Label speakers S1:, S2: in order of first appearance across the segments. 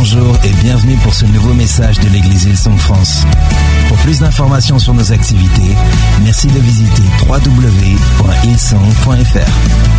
S1: Bonjour et bienvenue pour ce nouveau message de l'église Hillsong France. Pour plus d'informations sur nos activités, merci de visiter www.hillsong.fr.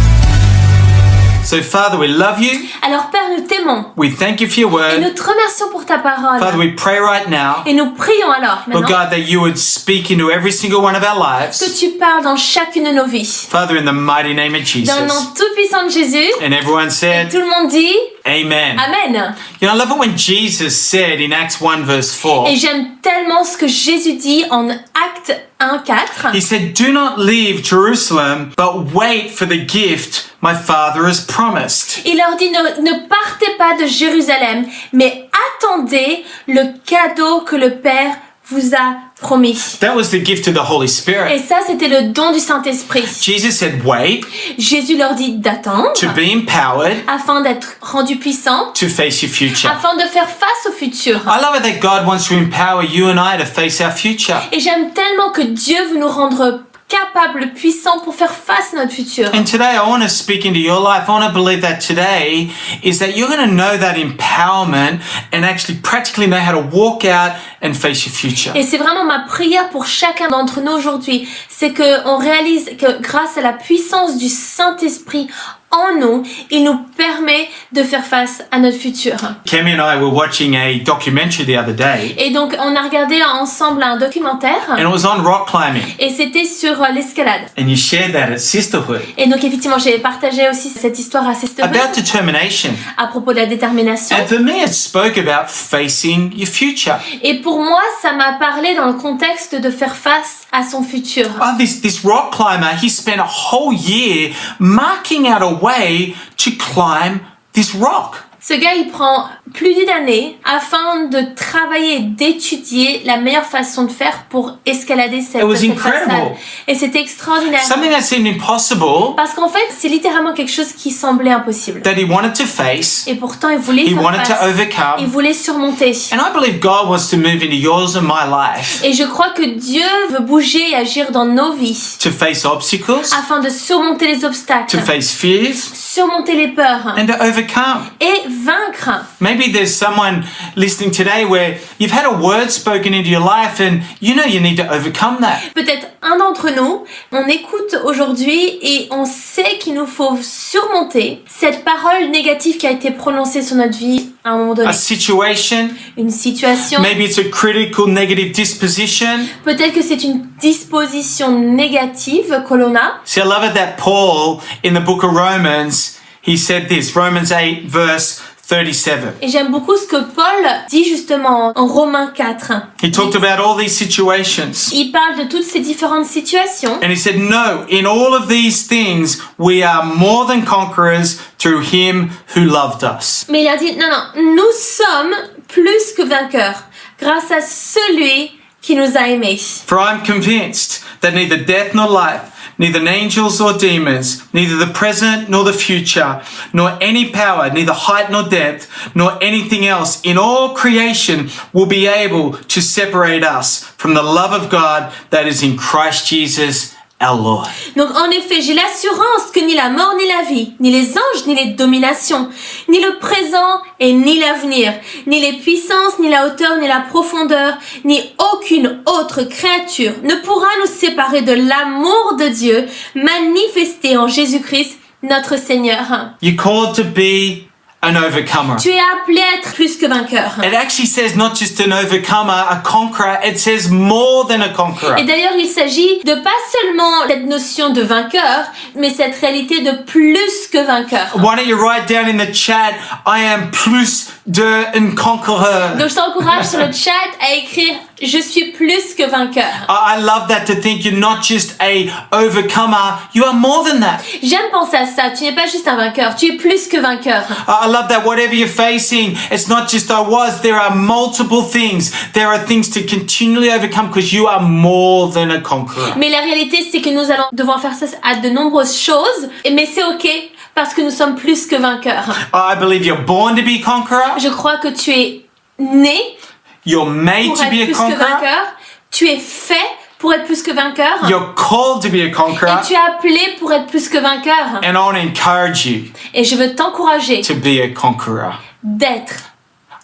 S2: So, Father, we love you.
S3: Alors Père, nous t'aimons
S2: We thank you for your
S3: et
S2: word.
S3: nous te remercions pour ta parole.
S2: Father, we pray right now,
S3: Et nous prions alors
S2: Lord
S3: maintenant
S2: God, that you would speak into every single one of our
S3: que
S2: lives.
S3: tu parles dans chacune de nos vies.
S2: Father, in the mighty name of
S3: Dans le nom
S2: Jesus.
S3: tout-puissant de Jésus,
S2: And everyone said,
S3: tout le monde dit
S2: Amen.
S3: Amen.
S2: You know, I love it when Jesus said in Acts 1 verse 4,
S3: Et j'aime tellement ce que Jésus dit en Actes 1:4.
S2: He said, Do not leave Jerusalem, but wait for the gift my Father has promised.
S3: Il leur dit ne partez pas de Jérusalem, mais attendez le cadeau que le Père vous a promis.
S2: That was the gift of the Holy
S3: Et
S2: Spirit.
S3: ça, c'était le don du Saint-Esprit.
S2: Jesus said, wait
S3: Jésus leur dit d'attendre
S2: to be empowered
S3: afin d'être rendu puissant,
S2: to face your future.
S3: afin de faire face au futur.
S2: I love it that God wants to empower you and I to face our future.
S3: Et j'aime tellement que Dieu veut nous rendre capables, puissants pour faire face à notre futur.
S2: And today I want to speak into your life. I want to believe that today is that you're going to know that empowerment and actually practically know how to walk out and face your future.
S3: Et c'est vraiment ma prière pour chacun d'entre nous aujourd'hui, c'est que on réalise que grâce à la puissance du Saint-Esprit en nous, il nous permet de faire face à notre futur.
S2: Kemi and I were watching a documentary the other day,
S3: Et donc, on a regardé ensemble un documentaire
S2: and it was on rock climbing.
S3: et c'était sur l'escalade.
S2: And you shared that at Sisterhood
S3: Et donc, effectivement, j'ai partagé aussi cette histoire à Sisterhood
S2: about determination.
S3: à propos de la détermination.
S2: And for me, it spoke about facing your future.
S3: Et pour moi, ça m'a parlé dans le contexte de faire face à son futur.
S2: Oh, this rock climber, he spent a whole year marking out a way to climb this rock.
S3: Ce gars, il prend plus d'une année afin de travailler et d'étudier la meilleure façon de faire pour escalader cette
S2: incredible.
S3: façade. Et c'était extraordinaire.
S2: Something that seemed impossible
S3: Parce qu'en fait, c'est littéralement quelque chose qui semblait impossible.
S2: that he wanted to face,
S3: Et pourtant, il voulait
S2: he
S3: faire
S2: wanted to
S3: face. Il
S2: overcome.
S3: voulait surmonter.
S2: And I believe God wants to move into yours and my life
S3: Et je crois que Dieu veut bouger et agir dans nos vies
S2: to face obstacles,
S3: afin de surmonter les obstacles,
S2: to face fears,
S3: surmonter les peurs
S2: and to overcome.
S3: et vaincre.
S2: Maybe there's someone listening today where you've had a word spoken into your life and you know you need to overcome that.
S3: Peut-être un d'entre nous, on écoute aujourd'hui et on sait qu'il nous faut surmonter cette parole négative qui a été prononcée sur notre vie à un moment donné.
S2: A situation,
S3: Une situation,
S2: maybe it's a critical negative disposition.
S3: peut-être que c'est une disposition négative que l'on a.
S2: See, I love it that Paul in the book of Romans, he said this, Romans 8 verse 37.
S3: Et j'aime beaucoup ce que Paul dit justement en Romains 4.
S2: He talked about all these situations.
S3: Il parle de toutes ces différentes situations.
S2: And he said, no, in all of these things, we are more than conquerors through him who loved us.
S3: Mais il a dit, non, nous sommes plus que vainqueurs grâce à celui qui nous a aimés.
S2: For I'm convinced that neither death nor life, neither angels or demons, neither the present nor the future, nor any power, neither height nor depth, nor anything else in all creation will be able to separate us from the love of God that is in Christ Jesus our Lord.
S3: Donc en effet, j'ai l'assurance que ni la mort, ni la vie, ni les anges, ni les dominations, ni le présent et ni l'avenir, ni les puissances, ni la hauteur, ni la profondeur, ni aucune autre créature ne pourra nous séparer de l'amour de Dieu manifesté en Jésus-Christ, notre Seigneur.
S2: You're called to be an overcomer.
S3: Tu es appelé à être plus que vainqueur.
S2: It actually says not just an overcomer, a conqueror, it says more than a conqueror.
S3: Et d'ailleurs, il s'agit de pas seulement cette notion de vainqueur, mais cette réalité de plus que vainqueur.
S2: Why don't you write down in the chat, I am plus d'un conqueror.
S3: Donc je t'encourage sur le chat à écrire « Je suis plus que vainqueur
S2: I love that, to think you're not just a overcomer, you are more than that. ».
S3: J'aime penser à ça, tu n'es pas juste un vainqueur, tu es plus que vainqueur.
S2: I love that whatever you're facing, it's not just I was, there are multiple things. There are things to continually overcome because you are more than a conqueror.
S3: Mais la réalité, c'est que nous allons devoir faire face à de nombreuses choses, mais c'est ok parce que nous sommes plus que vainqueurs.
S2: I believe you're born to be a conqueror.
S3: Je crois que tu es né
S2: You're made
S3: pour
S2: to
S3: être
S2: be a
S3: plus que
S2: conqueror.
S3: vainqueur, tu es fait pour être plus que vainqueur.
S2: You're called to be a conqueror.
S3: Et tu es appelé pour être plus que vainqueur.
S2: And I want to encourage you
S3: Et je veux t'encourager
S2: to be a conqueror.
S3: d'être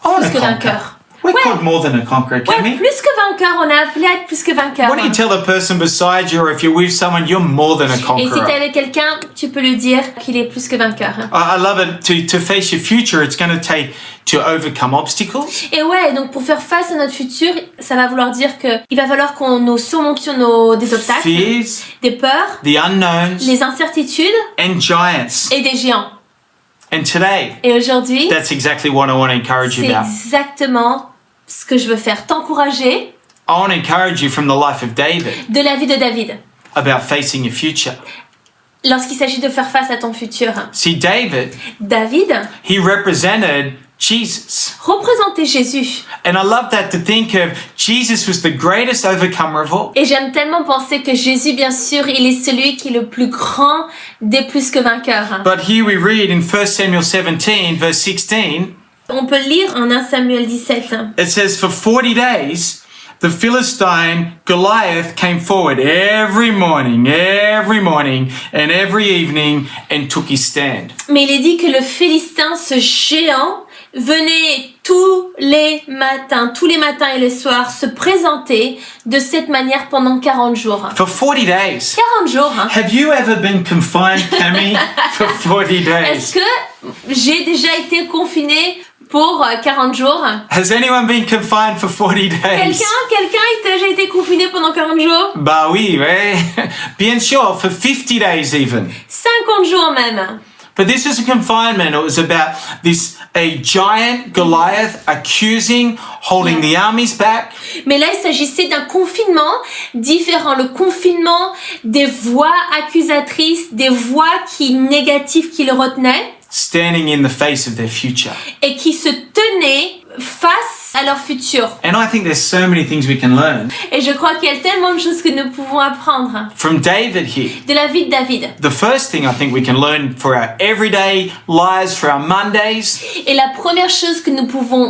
S2: I want
S3: plus
S2: to
S3: que
S2: conquer.
S3: vainqueur.
S2: We're
S3: Ouais.
S2: called more than a conqueror, can
S3: Ouais,
S2: we?
S3: plus que vainqueur, on est appelé à être plus que vainqueur.
S2: Why don't you tell the person beside you, or if you're with someone, you're more than a
S3: Et si
S2: conqueror.
S3: t'es avec quelqu'un, tu peux lui dire qu'il est plus que vainqueur.
S2: I love it. To face your future, it's going to take to overcome obstacles.
S3: Et ouais, donc pour faire face à notre futur, ça va vouloir dire que il va falloir qu'on nous surmontions des obstacles,
S2: Fears,
S3: des peurs,
S2: the unknowns,
S3: les incertitudes
S2: and giants.
S3: et des géants.
S2: And today,
S3: Et aujourd'hui,
S2: that's exactly what I want to encourage you
S3: c'est
S2: about.
S3: exactement ce que je veux faire, t'encourager
S2: I want to encourage you from the life of David
S3: de la vie de David
S2: about facing your future.
S3: lorsqu'il s'agit de faire face à ton futur.
S2: See, David,
S3: David
S2: he represented Jesus.
S3: représentait Jésus.
S2: And I love that, to think of Jesus was the greatest overcomer of all.
S3: Et j'aime tellement penser que Jésus, bien sûr, il est celui qui est le plus grand des plus que vainqueurs.
S2: But here we read in 1 Samuel 17, verse 16,
S3: On peut lire en 1 Samuel 17.
S2: it says, For 40 days, the Philistine Goliath came forward every morning, and every evening, and took his stand.
S3: Mais il est dit que le Philistin, ce géant, venait tous les matins et les soirs se présenter de cette manière pendant 40 jours.
S2: For 40 days.
S3: 40 jours.
S2: Have you ever been confined, Tammy, for 40
S3: Est-ce
S2: days?
S3: que j'ai déjà été confinée pour 40 jours?
S2: Has anyone been confined for 40 days?
S3: Quelqu'un a déjà été confiné pendant 40 jours?
S2: Bah oui, ouais. Bien sûr, for 50 days even.
S3: 50 jours même.
S2: But this is a confinement. It was about a giant Goliath accusing, holding the armies back.
S3: Mais là, il s'agissait d'un confinement différent. Le confinement des voix accusatrices, des voix négatives qui le retenaient
S2: Standing in the face of their future.
S3: et qui se tenaient face à leur futur.
S2: And I think there's so many things we can learn
S3: Et je crois qu'il y a tellement de choses que nous pouvons apprendre
S2: from David here.
S3: de la vie de David.
S2: The first thing I think we can learn for our everyday lives, for our Mondays,
S3: Et la première chose que nous pouvons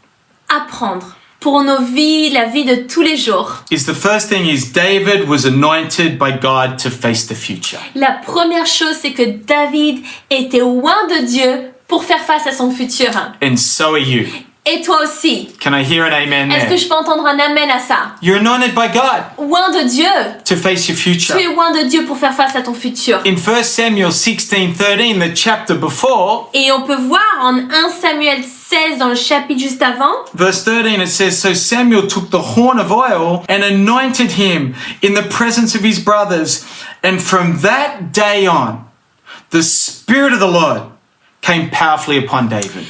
S3: apprendre pour nos vies, la vie de tous les jours,
S2: is the first thing is David was anointed by God to face the future.
S3: la première chose, c'est que David était loin de Dieu pour faire face à son futur.
S2: And so are you.
S3: Et toi aussi.
S2: Can I hear an amen
S3: Est-ce que
S2: there?
S3: je peux entendre un amen à ça?
S2: You're anointed by God
S3: Loin de Dieu.
S2: to face your future.
S3: Tu es loin de Dieu pour faire face à ton futur.
S2: In 1 Samuel 16:13, the chapter before,
S3: Et on peut voir en 1 Samuel 16, dans le chapitre juste avant,
S2: verse 13, it says, So Samuel took the horn of oil and anointed him in the presence of his brothers. And from that day on, the Spirit of the Lord came powerfully upon David.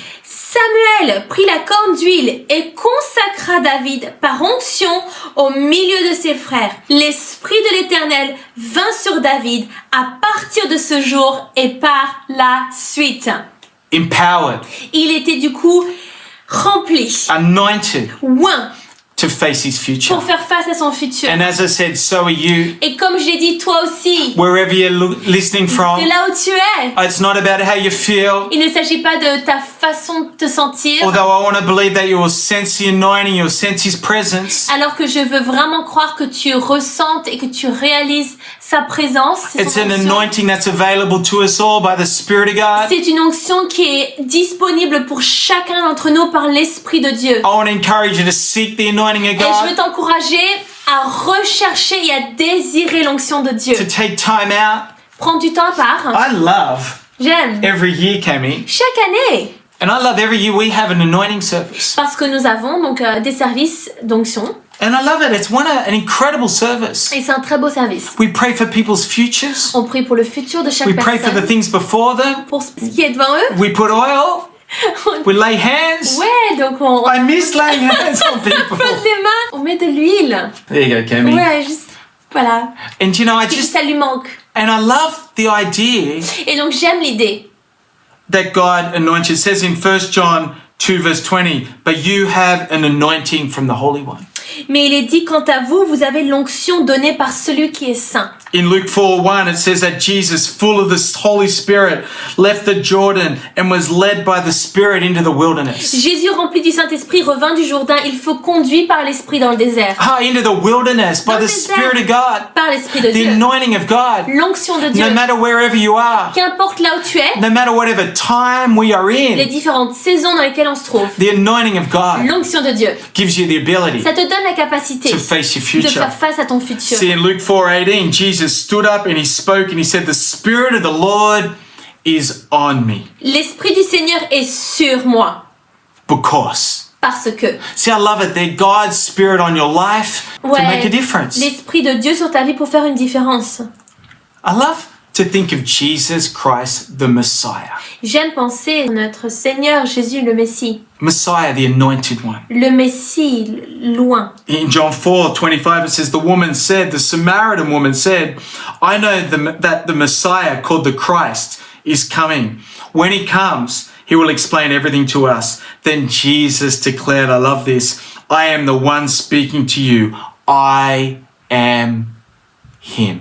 S3: Samuel prit la corne d'huile et consacra David par onction au milieu de ses frères. L'Esprit de l'Éternel vint sur David à partir de ce jour et par la suite.
S2: Empowered,
S3: Il était du coup rempli,
S2: anointed
S3: oint
S2: to face his future.
S3: pour faire face à son futur.
S2: And as I said, so are you.
S3: Et comme je l'ai dit, toi aussi,
S2: Wherever you're listening
S3: de
S2: from,
S3: là où tu es,
S2: it's not about how you feel.
S3: il ne s'agit pas de ta façon de te sentir,
S2: Although I want to believe that you will sense the anointing, you'll sense his presence.
S3: alors que je veux vraiment croire que tu ressentes et que tu réalises sa présence. C'est
S2: It's
S3: son
S2: an
S3: onction.
S2: anointing that's available to us all by the Spirit of God.
S3: C'est une onction qui est disponible pour chacun d'entre nous par l'Esprit de Dieu.
S2: I want to encourage you to seek the anointing of
S3: Et je veux
S2: God,
S3: t'encourager à rechercher et à désirer l'onction de Dieu.
S2: to take time out.
S3: Prends du temps à part.
S2: I love
S3: J'aime.
S2: every year, Cammy,
S3: Chaque année.
S2: and I love every year we have an anointing service.
S3: Parce que nous avons donc des services d'onction.
S2: And I love it. It's an incredible service.
S3: Et c'est un très beau service.
S2: We pray for people's futures.
S3: On prie pour le futur de chaque
S2: We pray for the
S3: personne.
S2: things before them.
S3: Pour ce qui est devant eux.
S2: We put oil. We lay hands.
S3: Ouais, donc on
S2: I miss laying hands on people.
S3: pose les mains. On met de l'huile.
S2: There you go, Cammy.
S3: Ouais, juste... Voilà.
S2: And you know,
S3: Ça lui manque.
S2: and I love the idea
S3: Et donc j'aime l'idée
S2: that God anoints. It says in 1 John 2 verse 20, but you have an anointing from the Holy One.
S3: Mais il est dit, quant à vous, vous avez l'onction donnée par celui qui est saint.
S2: In Luke 4:1, it says that Jesus, full of the Holy Spirit, left the Jordan and was led by the Spirit into the wilderness.
S3: Jésus, rempli du Saint-Esprit, revint du Jourdain. Il fut conduit par l'Esprit dans le désert.
S2: Into the wilderness by
S3: Dans
S2: the
S3: le
S2: Spirit
S3: désert,
S2: of God.
S3: par l'Esprit de
S2: The
S3: Dieu.
S2: anointing of God.
S3: L'onction de Dieu.
S2: No matter wherever you are,
S3: Qu'importe là où tu es,
S2: no matter whatever time we are
S3: les
S2: in,
S3: différentes saisons dans lesquelles on se trouve,
S2: the anointing of God
S3: l'onction de Dieu,
S2: gives you the ability
S3: ça te donne la capacité
S2: to face your
S3: de
S2: future.
S3: faire face à ton futur.
S2: See, in Luke 4:18, Jesus stood up and he spoke and he said, "The Spirit of the Lord is on me."
S3: L'Esprit du Seigneur est sur moi.
S2: Because.
S3: Parce que,
S2: See, I love it. That God's Spirit on your life to make a difference.
S3: l'Esprit de Dieu sur ta vie pour faire une différence.
S2: I love to think of Jesus Christ, the Messiah.
S3: J'aime penser à notre Seigneur Jésus, le Messie.
S2: Messiah, the anointed one.
S3: Le Messie, loin.
S2: In John 4:25, it says, the Samaritan woman said, "I know that the Messiah, called the Christ, is coming. When he comes, he will explain everything to us." Then Jesus declared, I love this, "I am the one speaking to you. I am him."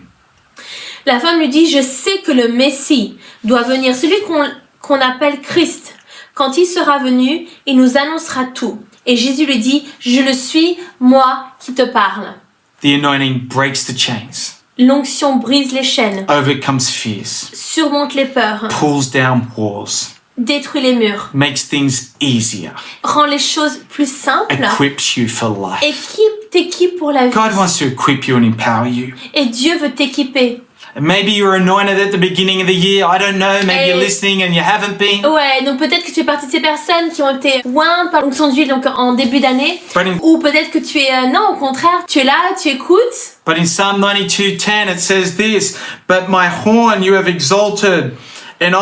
S3: La femme lui dit, je sais que le Messie doit venir, celui qu'on appelle Christ. Quand il sera venu, il nous annoncera tout. Et Jésus lui dit, je le suis, moi qui te parle.
S2: The anointing breaks the chains,
S3: L'onction brise les chaînes,
S2: overcomes fears,
S3: surmonte les peurs,
S2: pulls down walls,
S3: détruit les murs,
S2: makes things easier,
S3: rend les choses plus simples
S2: equips you for life.
S3: t'équipe pour la vie.
S2: God wants to equip you and empower you.
S3: Et Dieu veut t'équiper.
S2: Maybe you were anointed at the beginning of the year. I don't know. Maybe you're listening and you haven't been.
S3: Ouais, donc peut-être que tu fais partie de ces personnes qui ont été ointes par l'onction d'huile donc en début d'année.
S2: But
S3: Ou peut-être que tu es... non, au contraire, tu es là, tu écoutes.
S2: in Psalm 92:10 it says this, "But my horn you have exalted, and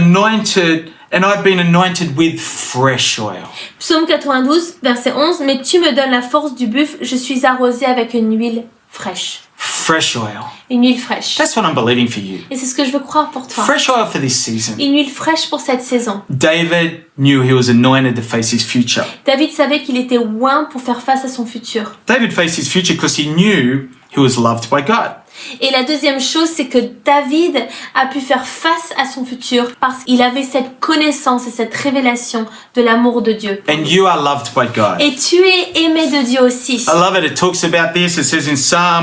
S2: I've been anointed with fresh oil."
S3: Psaume 92, verset 11. Mais tu me donnes la force du buffle, je suis arrosé avec une huile fraîche.
S2: Fresh oil.
S3: Une huile fraîche.
S2: That's what I'm believing for you.
S3: Et c'est ce que je veux croire pour toi.
S2: Fresh oil for this season.
S3: Une huile fraîche pour cette saison.
S2: David knew he was anointed to face his future.
S3: David savait qu'il était oint pour faire face à son futur.
S2: David faced his future because he knew he was loved by God.
S3: Et la deuxième chose, c'est que David a pu faire face à son futur parce qu'il avait cette connaissance et cette révélation de l'amour de Dieu.
S2: And you are loved by God.
S3: Et tu es aimé de Dieu aussi.
S2: I love it. It talks about this. It says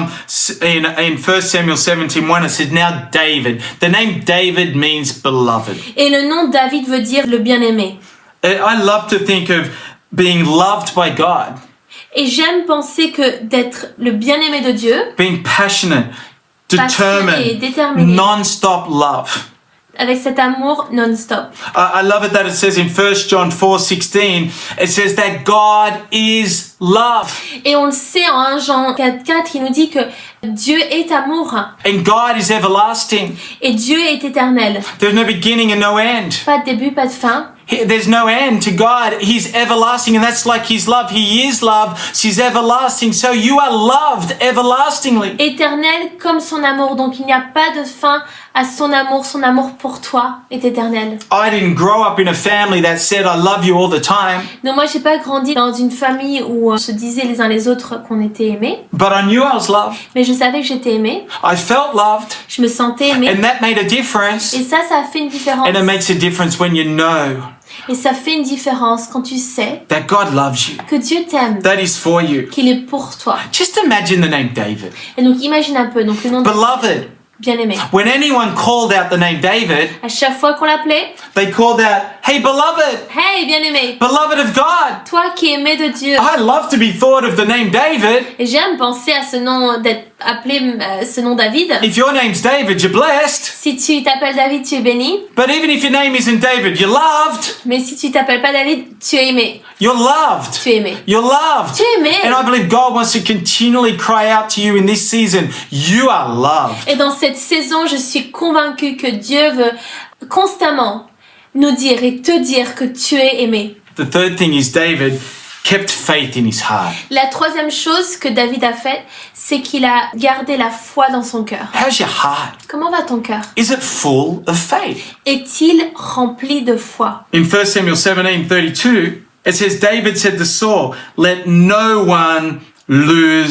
S2: in 1 Samuel 17:1, it says, "Now David." The name David means beloved.
S3: Et le nom David veut dire le bien-aimé.
S2: I love to think of being loved by God,
S3: Et j'aime penser que d'être le bien-aimé de Dieu,
S2: being passionate,
S3: passionné,
S2: determined,
S3: déterminé,
S2: non-stop love.
S3: avec cet amour non-stop.
S2: I love it that it says in 1 John 4:16, it says that God is love.
S3: Et on le sait en 1 Jean 4:4, il nous dit que Dieu est amour
S2: And God is everlasting.
S3: et Dieu est éternel.
S2: There's no beginning and no end.
S3: Pas de début, pas de fin.
S2: There's no end to God. He's everlasting, and that's like His love. He is love. She's everlasting. So you are loved everlastingly.
S3: Éternel comme son amour, donc il n'y a pas de fin à son amour pour toi est éternel.
S2: I didn't grow up in a family that said I love you all the time,
S3: Donc moi j'ai pas grandi dans une famille où on se disait les uns les autres qu'on était aimés,
S2: but I knew I was loved.
S3: mais je savais que j'étais aimée,
S2: I felt loved,
S3: je me sentais aimée,
S2: and that made a difference.
S3: et ça a fait une différence.
S2: And it makes a difference when you know
S3: Et ça fait une différence quand tu sais
S2: that God loves you,
S3: que Dieu t'aime,
S2: that He's for you.
S3: qu'il est pour toi.
S2: Just imagine the name David.
S3: Et donc imagine un peu, donc le nom de
S2: Beloved.
S3: bien-aimé.
S2: When anyone called out the name David,
S3: À chaque fois qu'on l'appelait,
S2: they called out, "Hey, beloved,
S3: hey bien-aimé,
S2: beloved of God."
S3: toi qui es aimé de Dieu.
S2: I love to be thought of the name David.
S3: Et j'aime penser à ce nom, d'être appelé ce nom David.
S2: If your name's David, you're blessed.
S3: Si tu t'appelles David, tu es béni.
S2: But even if your name isn't David, you're loved.
S3: Mais si tu t'appelles pas David, tu es aimé.
S2: You're loved.
S3: Tu es aimé.
S2: You're loved.
S3: Tu es aimé.
S2: And I believe God wants to continually cry out to you in this season, you are loved.
S3: Et dans cette saison, je suis convaincue que Dieu veut constamment nous dire et te dire que tu es aimé.
S2: The third thing is David kept faith in his heart.
S3: La troisième chose que David a fait, c'est qu'il a gardé la foi dans son cœur.
S2: How's your heart?
S3: Comment va ton cœur?
S2: Is it full of faith?
S3: Est-il rempli de foi?
S2: In 1 Samuel 17:32, it says, David said to Saul, "Let no one lose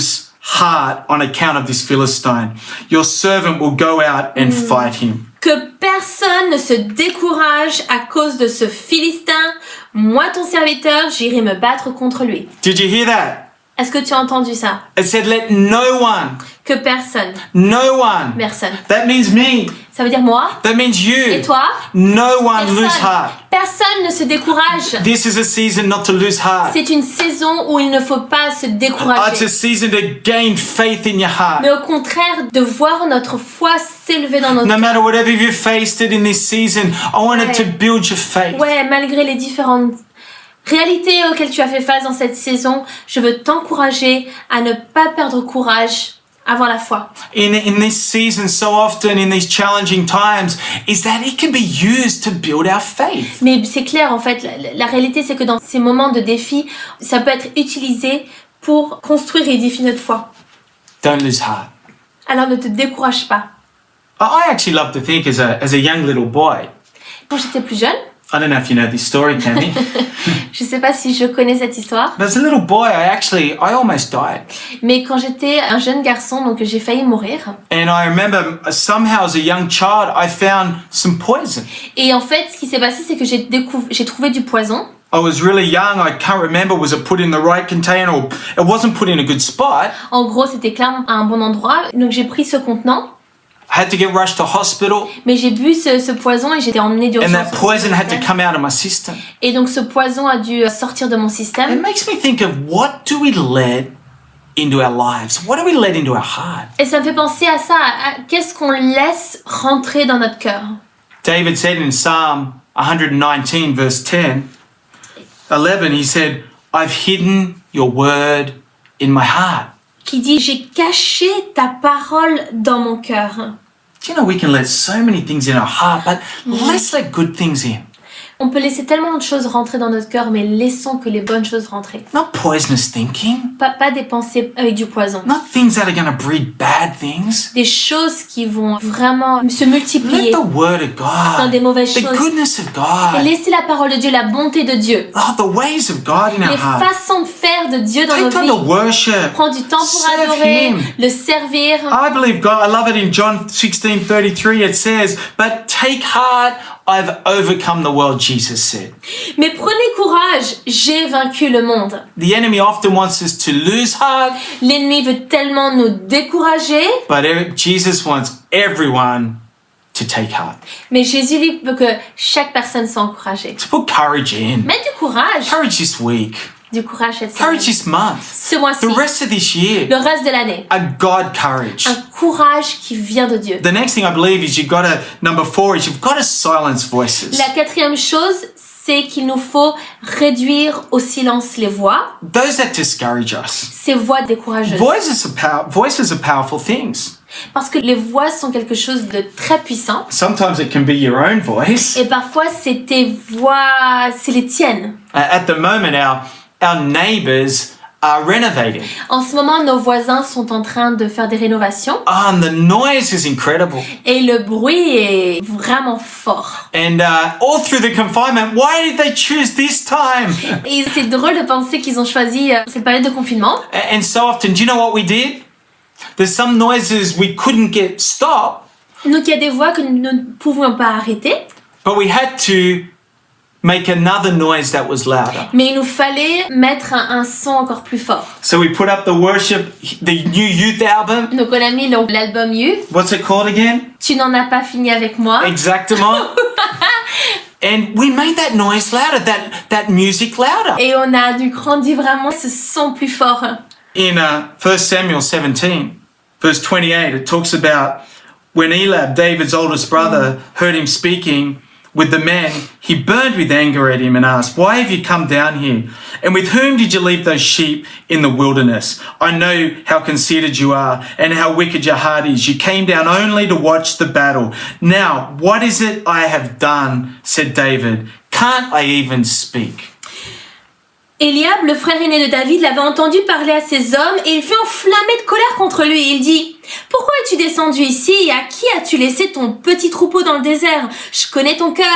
S2: heart on account of this Philistine. Your servant will go out and fight him.
S3: Que personne ne se décourage à cause de ce Philistin. Moi, ton serviteur, j'irai me battre contre lui.
S2: Did you hear that?
S3: Est-ce que tu as entendu ça?
S2: It said, let no one,
S3: Que personne, personne.
S2: That means me.
S3: Ça veut dire moi.
S2: That means
S3: Et
S2: you.
S3: toi?
S2: No one lose heart.
S3: Personne ne se décourage.
S2: This is a season not to lose heart.
S3: C'est une saison où il ne faut pas se
S2: It's
S3: décourager.
S2: a season to gain faith in your heart.
S3: Mais au contraire, de voir notre foi s'élever dans notre
S2: No
S3: cœur.
S2: matter whatever you faced it in this season, I wanted to build your faith.
S3: Ouais, malgré les différentes réalités auxquelles tu as fait face dans cette saison, je veux t'encourager à ne pas perdre courage, à avoir la foi.
S2: In this season, so often in these challenging times, is that it can be used to build our faith.
S3: Mais c'est clair, en fait, la réalité, c'est que dans ces moments de défi, ça peut être utilisé pour construire et édifier notre foi.
S2: Don't lose heart.
S3: Alors ne te décourage pas.
S2: I actually love to think as a young little boy.
S3: Quand j'étais plus jeune,
S2: I don't know if you know this story, Tammy.
S3: je sais pas si je connais cette histoire,
S2: But as a little boy, I almost died.
S3: mais quand j'étais un jeune garçon, donc j'ai failli mourir.
S2: And I remember somehow as a young child, I found some poison.
S3: Et en fait, ce qui s'est passé, c'est que j'ai trouvé du poison.
S2: I was really young. I can't remember, was it put in the right container or it wasn't put in a good spot.
S3: En gros, c'était clairement à un bon endroit. Donc j'ai pris ce contenant,
S2: I had to get rushed to hospital
S3: mais j'ai bu ce poison et j'étais emmenée d'urgence.
S2: and that poison had to come out of my system.
S3: Et donc ce poison a dû sortir de mon
S2: It
S3: système.
S2: makes me think of what do we let into our lives? What do we let into our heart?
S3: Et ça me fait penser à ça, à qu'est-ce qu'on laisse rentrer dans notre cœur.
S2: David said in Psalm 119 verse 11, he said, I've hidden your word in my heart.
S3: Qui dit, j'ai caché ta parole dans mon cœur.
S2: Do you know we can let so many things in our heart, but let's let good things in.
S3: On peut laisser tellement de choses rentrer dans notre cœur, mais laissons que les bonnes choses rentrer.
S2: Not poisonous thinking.
S3: Pas des pensées avec du poison.
S2: Not things that are going to breed bad things.
S3: Des choses qui vont vraiment se multiplier
S2: Let the word of
S3: dans des
S2: God,
S3: mauvaises
S2: the
S3: choses.
S2: goodness of
S3: Et
S2: God,
S3: laisser la parole de Dieu, la bonté de Dieu,
S2: the ways of God in our
S3: les
S2: heart.
S3: façons de faire de Dieu dans
S2: Take
S3: nos
S2: time to
S3: vies.
S2: worship.
S3: Prends du temps pour
S2: Serve
S3: adorer,
S2: Him.
S3: le servir.
S2: I believe God, I love it in John 16:33, it says, but take heart, I've overcome the world, Jesus said.
S3: Mais prenez courage, j'ai vaincu le monde.
S2: The enemy often wants us to lose heart,
S3: L'ennemi veut tellement nous décourager,
S2: but Jesus wants everyone to take heart,
S3: mais Jésus lui veut que chaque personne soit encouragée.
S2: to put courage in.
S3: Mets du courage.
S2: Courage this week,
S3: Du courage cette
S2: courage
S3: semaine.
S2: this month,
S3: Ce mois-ci,
S2: the rest of this year.
S3: le reste de l'année.
S2: A God courage.
S3: Un courage qui vient de Dieu.
S2: The next thing I believe is number 4 is you've got to silence voices.
S3: La quatrième chose, c'est qu'il nous faut réduire au silence les voix,
S2: Those that discourage us.
S3: ces voix décourageuses.
S2: Voices are powerful things.
S3: Parce que les voix sont quelque chose de très puissant.
S2: Sometimes it can be your own voice.
S3: Et parfois, c'est tes voix, c'est les tiennes.
S2: At the moment, our neighbours are renovating.
S3: En ce moment, nos voisins sont en train de faire des rénovations.
S2: And the noise is incredible.
S3: Et le bruit est vraiment fort.
S2: And all through the confinement, why did they choose this time?
S3: Et c'est drôle de penser qu'ils ont choisi cette période de confinement.
S2: And so often, do you know what we did? There's some noises we couldn't get stopped,
S3: Donc il y a des voix que nous ne pouvions pas arrêter.
S2: but we had to make another noise that was louder.
S3: Mais il nous fallait mettre un son encore plus fort.
S2: So we put up the new youth album.
S3: Donc on a mis l'album Youth.
S2: What's it called again?
S3: Tu n'en as pas fini avec moi.
S2: Exactement. And we made that noise louder, that music louder.
S3: Et on a dû grandir vraiment ce son plus fort.
S2: In 1 Samuel 17, verse 28, it talks about when Eliab, David's oldest brother, heard him speaking with the men, he burned with anger at him and asked, why have you come down here? And with whom did you leave those sheep in the wilderness? I know how conceited you are and how wicked your heart is. You came down only to watch the battle. Now, what is it I have done? Said David. Can't I even speak?
S3: Eliab, le frère aîné de David, l'avait entendu parler à ses hommes et il fut enflammé de colère contre lui. Il dit: « Pourquoi es-tu descendu ici et à qui as-tu laissé ton petit troupeau dans le désert? Je connais ton cœur,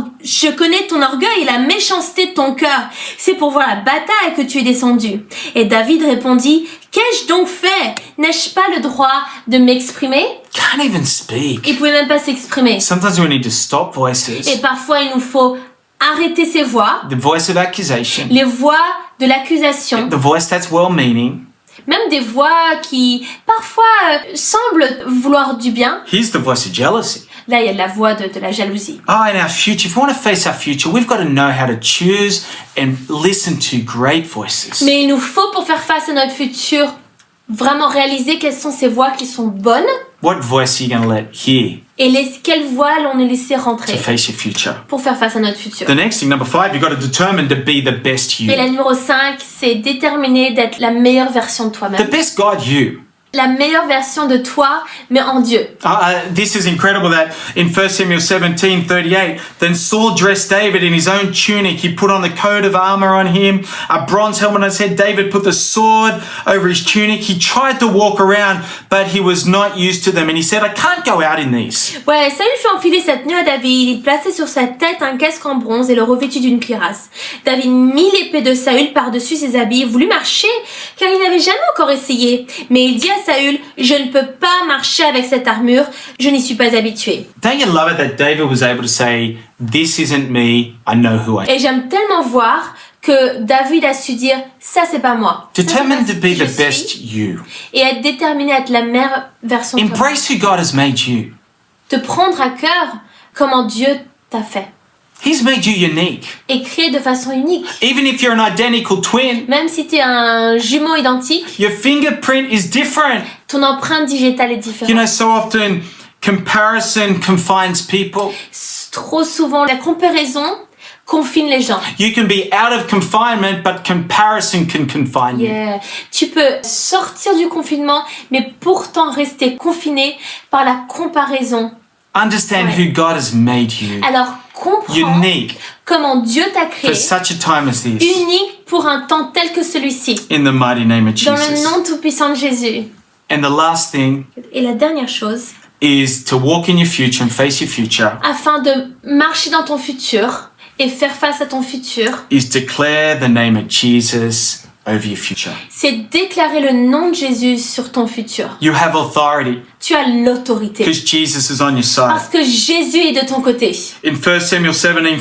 S3: je connais ton orgueil et la méchanceté de ton cœur. C'est pour voir la bataille que tu es descendu. » Et David répondit: « Qu'ai-je donc fait? N'ai-je pas le droit de m'exprimer? »
S2: Can't even speak.
S3: Il pouvait même pas s'exprimer.
S2: Sometimes we need to stop voices.
S3: Et parfois, il nous faut arrêter ces voix,
S2: The voice of accusation.
S3: les voix de l'accusation,
S2: The voice that's well-meaning.
S3: même des voix qui parfois semblent vouloir du bien.
S2: Here's the voice of jealousy.
S3: Là, il y a la voix de la jalousie.
S2: In our future, if we want to face our future, we've got to know how to choose and listen to great voices.
S3: Mais il nous faut, pour faire face à notre futur, vraiment réaliser quelles sont ces voix qui sont bonnes
S2: What voice are you going to let hear
S3: et quelles voix l'on est laissé
S2: to
S3: rentrer
S2: face your future?
S3: pour faire face à notre futur.
S2: The next thing, number 5, you've got to determine to be the best you.
S3: Et la numéro 5, c'est déterminer d'être la meilleure version de
S2: The
S3: toi-même.
S2: best God you.
S3: La meilleure version de toi, mais en Dieu.
S2: This is incredible that in 1 Samuel 17:38, then Saul dressed David in his own tunic. He put on the coat of armor on him, a bronze helmet on his head. David put the sword over his tunic. He tried to walk around, but he was not used to them. And he said, I can't go out in these.
S3: Ouais, Saül fit enfiler cette tenue à David. Il plaçait sur sa tête un casque en bronze et le revêtit d'une cuirasse. David mit l'épée de Saül par-dessus ses habits. Il voulut marcher, car il n'avait jamais encore essayé. Mais il dit à Saül: je ne peux pas marcher avec cette armure, je n'y suis pas habitué.
S2: Don't you love it that David was able to say, this isn't me, I know who I am.
S3: Et j'aime tellement voir que David a su dire: ça c'est pas moi. Ça, c'est
S2: Determined
S3: pas
S2: to
S3: ce
S2: be
S3: que
S2: the
S3: je
S2: best
S3: suis.
S2: you.
S3: Et être déterminé à être la meilleure version de toi.
S2: Embrace who God has made you.
S3: Te prendre à cœur comment Dieu t'a fait.
S2: He's made you unique.
S3: Et créer de façon unique.
S2: Even if you're an identical twin,
S3: Même si tu es un jumeau identique,
S2: your fingerprint is different.
S3: ton empreinte digitale est
S2: You
S3: différente.
S2: know, so often comparison confines people.
S3: Trop souvent, la comparaison confine les gens.
S2: You can be out of confinement, but comparison can confine you.
S3: Yeah. Tu peux sortir du confinement, mais pourtant rester confiné par la comparaison.
S2: Understand
S3: Ouais.
S2: who God has made you.
S3: Alors, comprends
S2: Unique
S3: comment Dieu t'a créé,
S2: for such a time as this.
S3: unique pour un temps tel que celui-ci.
S2: In the mighty name of
S3: Dans le
S2: Jesus.
S3: nom tout-puissant de Jésus.
S2: And the last thing
S3: Et la dernière chose,
S2: is to walk in your future and face your future
S3: afin de marcher dans ton futur et faire face à ton futur,
S2: is declare the name of Jesus over your future.
S3: c'est déclarer le nom de Jésus sur ton futur.
S2: You have authority
S3: Tu as l'autorité.
S2: because Jesus is on your side.
S3: Parce que Jésus est de ton côté.
S2: In 1 Samuel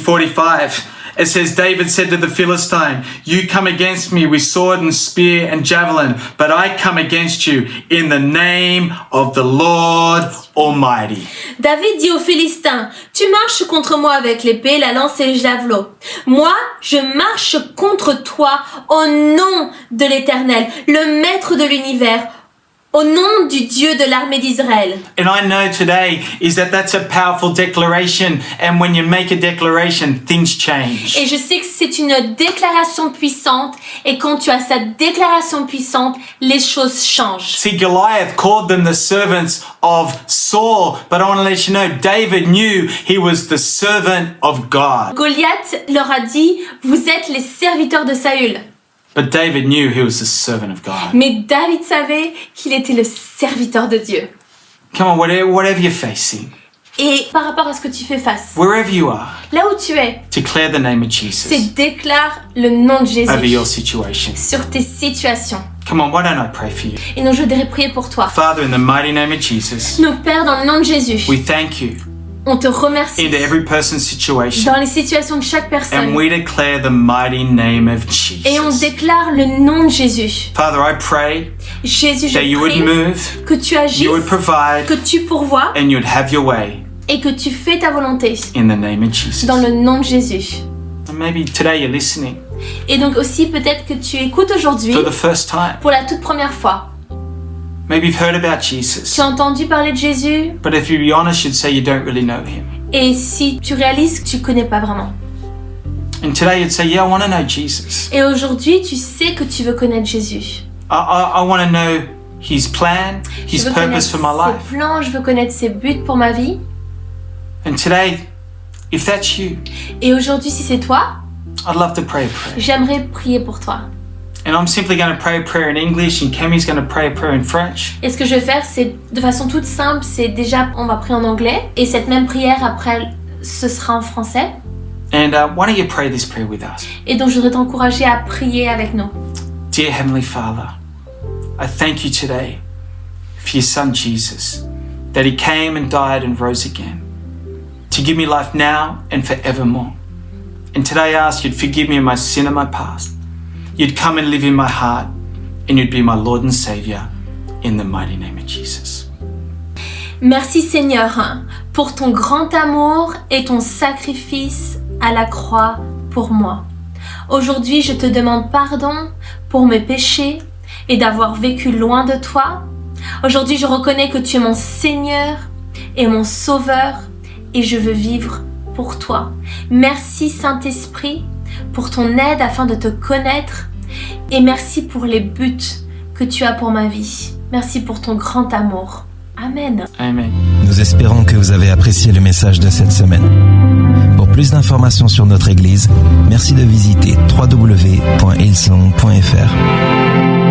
S2: 17:45, it says, David said to the Philistine, you come against me with sword and spear and javelin, but I come against you in the name of the Lord Almighty.
S3: David dit aux Philistins: tu marches contre moi avec l'épée, la lance et le javelot. Moi, je marche contre toi au nom de l'Éternel, le Maître de l'univers, au nom du Dieu de l'armée d'Israël.
S2: And I know today is that's a powerful declaration, and when you make a declaration, things change.
S3: Et je sais que c'est une déclaration puissante, et quand tu as cette déclaration puissante, les choses changent.
S2: See, Goliath called them the servants of Saul, but I want to let you know, David knew he was the servant of God.
S3: Goliath leur a dit: vous êtes les serviteurs de Saül.
S2: But David knew he was the servant of God.
S3: Mais David savait qu'il était le serviteur de Dieu.
S2: Come on, whatever you're facing,
S3: Et par rapport à ce que tu fais face,
S2: wherever you are,
S3: là où tu es,
S2: declare the name of Jesus
S3: c'est déclare le nom de
S2: over your
S3: Jésus
S2: situation.
S3: sur tes situations.
S2: Come on, why don't I pray for you?
S3: Et donc je voudrais prier pour toi.
S2: Father, in the mighty name of Jesus,
S3: Nous, Père, dans le nom de Jésus,
S2: we thank you
S3: on te remercie
S2: into every person's situation,
S3: dans les situations de chaque
S2: and
S3: personne.
S2: we declare the mighty name of
S3: Et on
S2: Jesus.
S3: déclare le nom de Jésus.
S2: Father, I pray
S3: Jésus, je
S2: that you would
S3: prie
S2: move,
S3: que tu agisses,
S2: you would provide,
S3: que tu pourvois
S2: and you'd have your way
S3: et que tu fais ta volonté
S2: in the name of Jesus.
S3: dans le nom de Jésus.
S2: And maybe today you're listening
S3: Et donc aussi peut-être que tu écoutes aujourd'hui
S2: for the first time.
S3: pour la toute première fois.
S2: Maybe you've heard about
S3: Tu
S2: Jesus,
S3: as entendu parler de Jésus
S2: but if you be honest, you'd say you don't really know him.
S3: et si tu réalises que tu connais pas vraiment.
S2: And today you'd say, yeah, I want to know Jesus.
S3: Et aujourd'hui, tu sais que tu veux connaître Jésus.
S2: I want to know his plan, his
S3: Je veux
S2: purpose
S3: connaître
S2: for my life.
S3: ses plans, je veux connaître ses buts pour ma vie.
S2: And today, if that's you,
S3: Et aujourd'hui, si c'est toi,
S2: I'd love to pray a prayer.
S3: J'aimerais prier pour toi.
S2: And I'm simply going to pray a prayer in English and Cammie's going to pray a prayer in French.
S3: Et ce que je vais faire, c'est de façon toute simple, c'est déjà, on va prier en anglais. Et cette même prière, après, ce sera en français.
S2: And why don't you pray this prayer with us?
S3: Et donc, je voudrais t'encourager à prier avec nous.
S2: Dear Heavenly Father, I thank you today for your Son Jesus, that he came and died and rose again to give me life now and forevermore. And today I ask you'd forgive me of my sin and my past. You'd come and live in my heart, and you'd be my Lord and Savior in the mighty name of Jesus.
S3: Merci Seigneur pour ton grand amour et ton sacrifice à la croix pour moi. Aujourd'hui, je te demande pardon pour mes péchés et d'avoir vécu loin de toi. Aujourd'hui, je reconnais que tu es mon Seigneur et mon Sauveur et je veux vivre pour toi. Merci Saint-Esprit pour ton aide afin de te connaître et merci pour les buts que tu as pour ma vie. Merci pour ton grand amour. Amen.
S2: Amen.
S1: Nous espérons que vous avez apprécié le message de cette semaine. Pour plus d'informations sur notre Église, merci de visiter www.hillsong.fr.